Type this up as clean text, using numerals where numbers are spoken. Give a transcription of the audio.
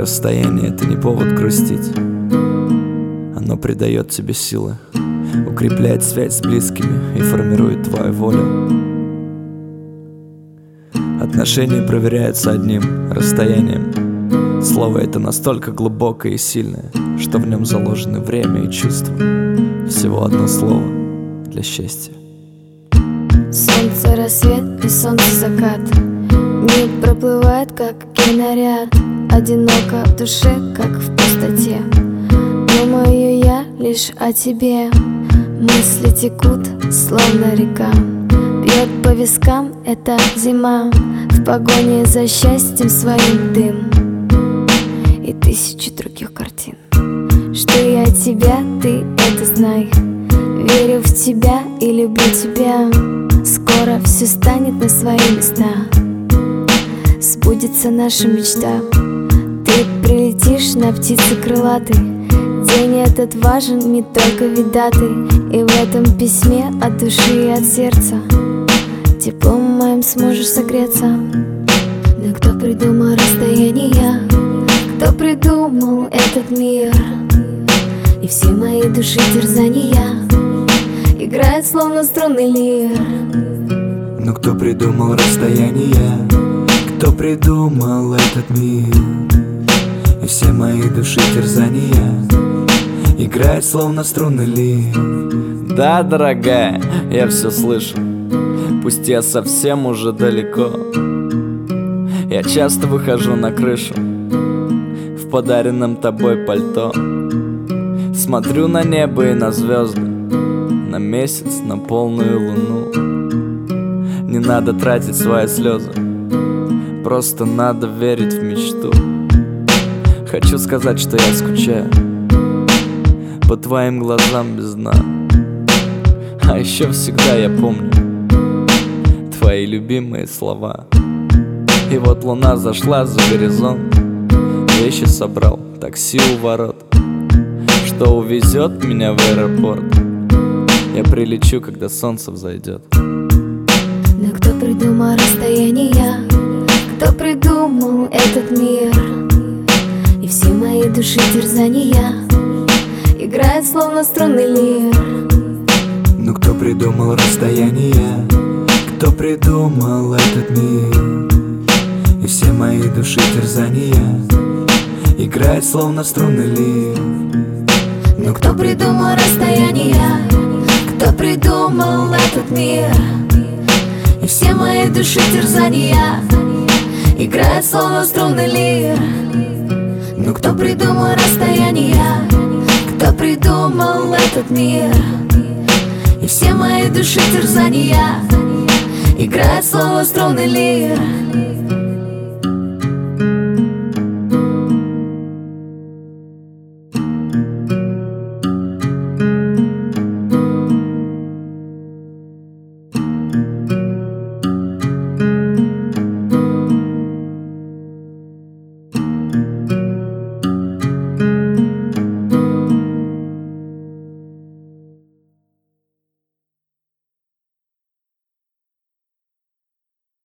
Расстояние — это не повод грустить. Оно придает тебе силы, укрепляет связь с близкими и формирует твою волю. Отношения проверяются одним расстоянием. Слово это настолько глубокое и сильное, что в нем заложены время и чувства. Всего одно слово для счастья. Солнце, рассвет и солнце, закат. Мир проплывает, как киноряд. Одиноко в душе, как в пустоте. Думаю я лишь о тебе. Мысли текут, словно река. Бьет по вискам эта зима. В погоне за счастьем своим дым и тысячи других картин. Что я тебя, ты это знай. Верю в тебя и люблю тебя. Скоро все станет на свои места. Сбудется наша мечта. Ты прилетишь на птице крылатой. День этот важен, не только видатый. И в этом письме от души и от сердца теплом моим сможешь согреться. Но кто придумал расстояние? Кто придумал этот мир? И все мои души терзания играет словно струнный лир. Но кто придумал расстояние? Кто придумал этот мир? И все мои души терзания играет словно струнный лир. Да, дорогая, я все слышу. Пусть я совсем уже далеко. Я часто выхожу на крышу в подаренном тобой пальто. Смотрю на небо и на звезды, на месяц, на полную луну. Не надо тратить свои слезы, просто надо верить в мечту. Хочу сказать, что я скучаю по твоим глазам без дна. А еще всегда я помню твои любимые слова. И вот луна зашла за горизонт. Вещи собрал, такси у ворот, что увезет меня в аэропорт. Я прилечу, когда солнце взойдет. Но кто придумал расстояние? Кто придумал этот мир? И все мои души терзания играет словно струнный лир. Но кто придумал расстояние? Кто придумал этот мир? И все мои души терзания играет словно струнный лир. Но кто придумал расстояние? Кто придумал этот мир? И все мои души терзания играет словно струнный лир. Но Кто придумал расстояние? Кто придумал этот мир? И все мои души терзания играет словно струнный лир.